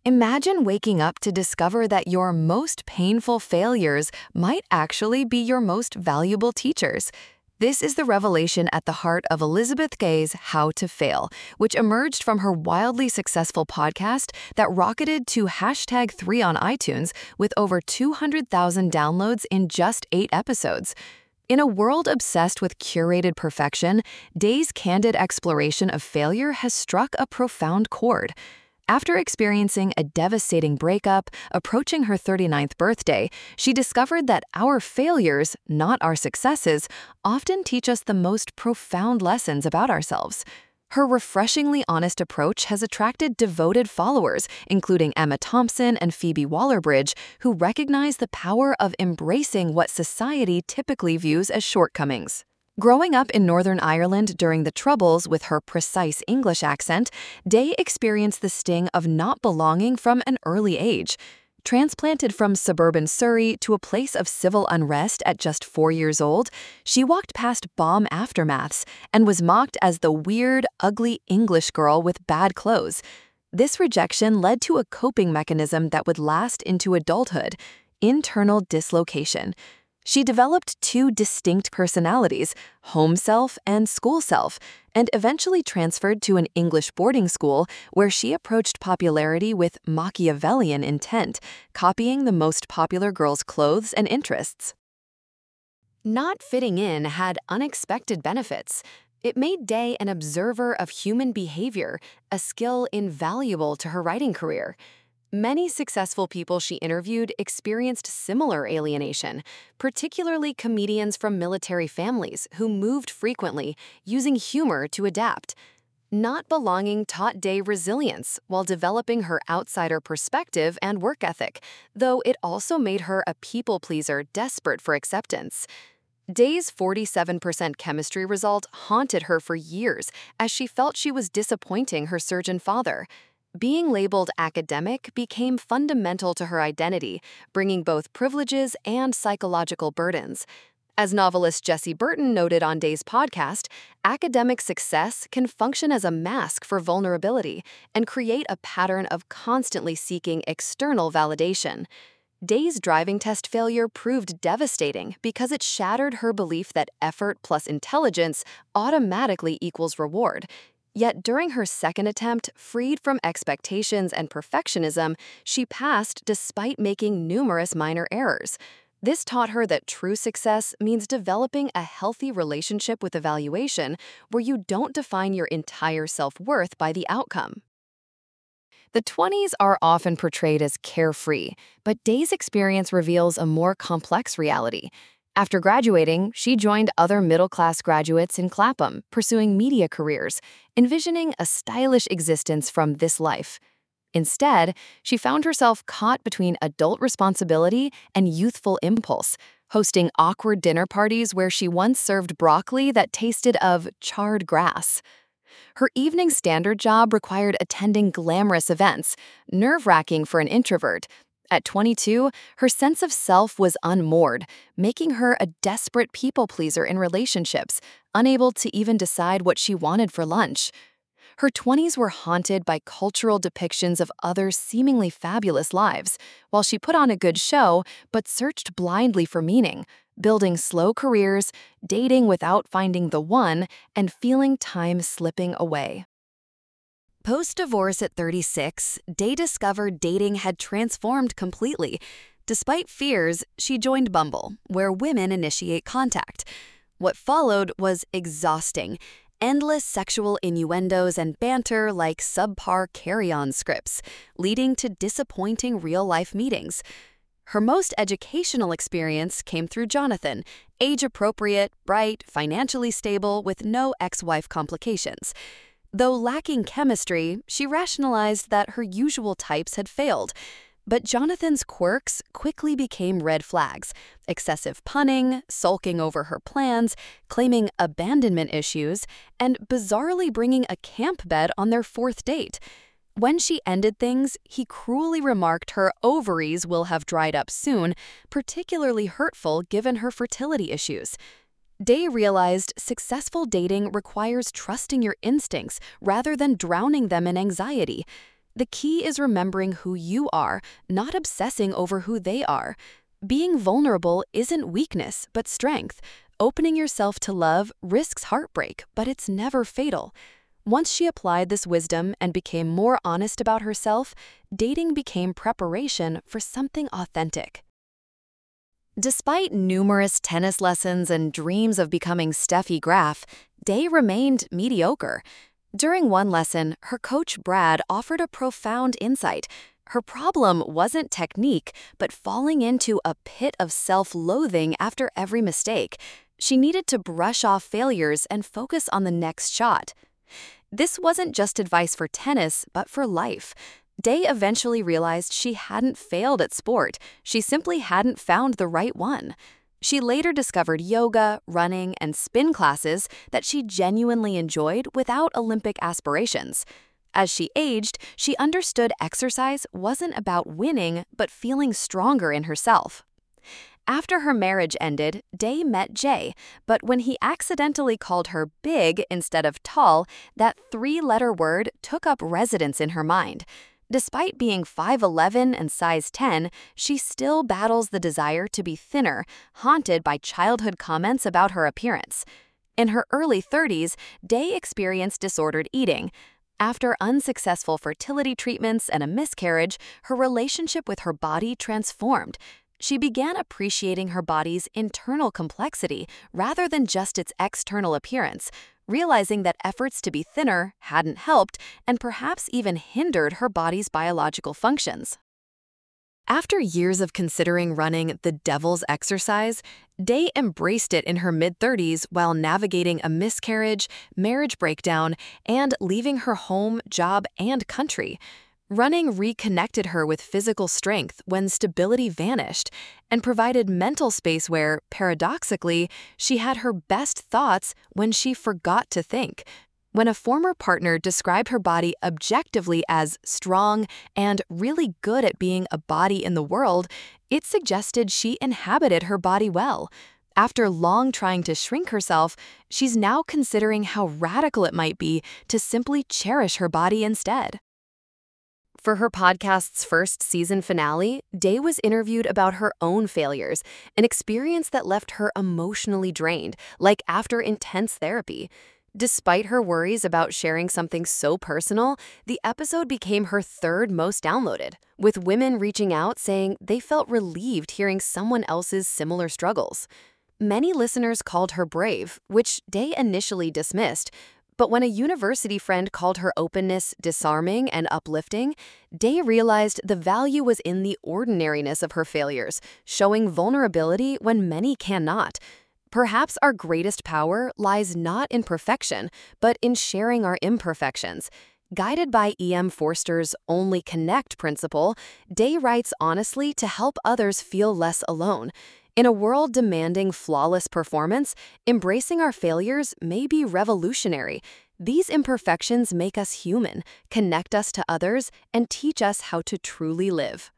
Imagine waking up to discover that your most painful failures might actually be your most valuable teachers. This is the revelation at the heart of Elizabeth Gay's How to Fail, which emerged from her wildly successful podcast that rocketed to #3 on iTunes with over 200,000 downloads in just 8 episodes. In a world obsessed with curated perfection, Day's candid exploration of failure has struck a profound chord. After experiencing a devastating breakup, approaching her 39th birthday, she discovered that our failures, not our successes, often teach us the most profound lessons about ourselves. Her refreshingly honest approach has attracted devoted followers, including Emma Thompson and Phoebe Waller-Bridge, who recognize the power of embracing what society typically views as shortcomings. Growing up in Northern Ireland during the Troubles with her precise English accent, Day experienced the sting of not belonging from an early age. Transplanted from suburban Surrey to a place of civil unrest at just 4 years old, she walked past bomb aftermaths and was mocked as the weird, ugly English girl with bad clothes. This rejection led to a coping mechanism that would last into adulthood: internal dislocation. She developed 2 distinct personalities, home self and school self, and eventually transferred to an English boarding school where she approached popularity with Machiavellian intent, copying the most popular girls' clothes and interests. Not fitting in had unexpected benefits. It made Day an observer of human behavior, a skill invaluable to her writing career. Many successful people she interviewed experienced similar alienation, particularly comedians from military families who moved frequently, using humor to adapt. Not belonging taught Day resilience while developing her outsider perspective and work ethic, though it also made her a people pleaser desperate for acceptance. Day's 47% chemistry result haunted her for years as she felt she was disappointing her surgeon father. Being labeled academic became fundamental to her identity, bringing both privileges and psychological burdens. As novelist Jessie Burton noted on Day's podcast, academic success can function as a mask for vulnerability and create a pattern of constantly seeking external validation. Day's driving test failure proved devastating because it shattered her belief that effort plus intelligence automatically equals reward. Yet during her second attempt, freed from expectations and perfectionism, she passed despite making numerous minor errors. This taught her that true success means developing a healthy relationship with evaluation where you don't define your entire self-worth by the outcome. The 20s are often portrayed as carefree, but Day's experience reveals a more complex reality. After graduating, she joined other middle-class graduates in Clapham, pursuing media careers, envisioning a stylish existence from this life. Instead, she found herself caught between adult responsibility and youthful impulse, hosting awkward dinner parties where she once served broccoli that tasted of charred grass. Her Evening Standard job required attending glamorous events, nerve-wracking for an introvert. At 22, her sense of self was unmoored, making her a desperate people-pleaser in relationships, unable to even decide what she wanted for lunch. Her 20s were haunted by cultural depictions of others' seemingly fabulous lives, while she put on a good show but searched blindly for meaning, building slow careers, dating without finding the one, and feeling time slipping away. Post-divorce at 36, Day discovered dating had transformed completely. Despite fears, she joined Bumble, where women initiate contact. What followed was exhausting. Endless sexual innuendos and banter like subpar carry-on scripts, leading to disappointing real-life meetings. Her most educational experience came through Jonathan, age-appropriate, bright, financially stable, with no ex-wife complications. Though lacking chemistry, she rationalized that her usual types had failed. But Jonathan's quirks quickly became red flags: excessive punning, sulking over her plans, claiming abandonment issues, and bizarrely bringing a camp bed on their 4th date. When she ended things, he cruelly remarked her ovaries will have dried up soon, particularly hurtful given her fertility issues. Day realized successful dating requires trusting your instincts rather than drowning them in anxiety. The key is remembering who you are, not obsessing over who they are. Being vulnerable isn't weakness, but strength. Opening yourself to love risks heartbreak, but it's never fatal. Once she applied this wisdom and became more honest about herself, dating became preparation for something authentic. Despite numerous tennis lessons and dreams of becoming Steffi Graf, Day remained mediocre. During one lesson, her coach Brad offered a profound insight. Her problem wasn't technique, but falling into a pit of self-loathing after every mistake. She needed to brush off failures and focus on the next shot. This wasn't just advice for tennis, but for life. Day eventually realized she hadn't failed at sport, she simply hadn't found the right one. She later discovered yoga, running, and spin classes that she genuinely enjoyed without Olympic aspirations. As she aged, she understood exercise wasn't about winning, but feeling stronger in herself. After her marriage ended, Day met Jay, but when he accidentally called her big instead of tall, that three-letter word took up residence in her mind. Despite being 5'11" and size 10, she still battles the desire to be thinner, haunted by childhood comments about her appearance. In her early 30s, Day experienced disordered eating. After unsuccessful fertility treatments and a miscarriage, her relationship with her body transformed. She began appreciating her body's internal complexity rather than just its external appearance, realizing that efforts to be thinner hadn't helped and perhaps even hindered her body's biological functions. After years of considering running the devil's exercise, Day embraced it in her mid-30s while navigating a miscarriage, marriage breakdown, and leaving her home, job, and country. Running reconnected her with physical strength when stability vanished and provided mental space where, paradoxically, she had her best thoughts when she forgot to think. When a former partner described her body objectively as strong and really good at being a body in the world, it suggested she inhabited her body well. After long trying to shrink herself, she's now considering how radical it might be to simply cherish her body instead. For her podcast's first season finale, Day was interviewed about her own failures, an experience that left her emotionally drained, like after intense therapy. Despite her worries about sharing something so personal, the episode became her third most downloaded, with women reaching out saying they felt relieved hearing someone else's similar struggles. Many listeners called her brave, which Day initially dismissed. But when a university friend called her openness disarming and uplifting, Day realized the value was in the ordinariness of her failures, showing vulnerability when many cannot. Perhaps our greatest power lies not in perfection, but in sharing our imperfections. Guided by E.M. Forster's Only Connect principle, Day writes honestly to help others feel less alone. In a world demanding flawless performance, embracing our failures may be revolutionary. These imperfections make us human, connect us to others, and teach us how to truly live.